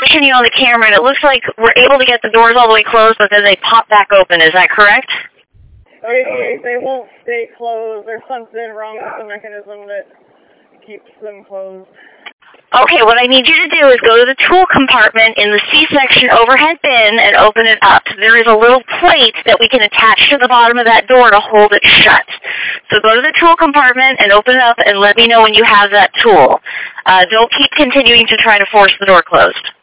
watching you on the camera, and it looks like we're able to get the doors all the way closed, but then they pop back open. Is that correct? Okay, they won't stay closed. There's something wrong with the mechanism that keeps them closed. Okay, what I need you to do is go to the tool compartment in the C-section overhead bin and open it up. There is a little plate that we can attach to the bottom of that door to hold it shut. So go to the tool compartment and open it up and let me know when you have that tool. Don't keep continuing to try to force the door closed.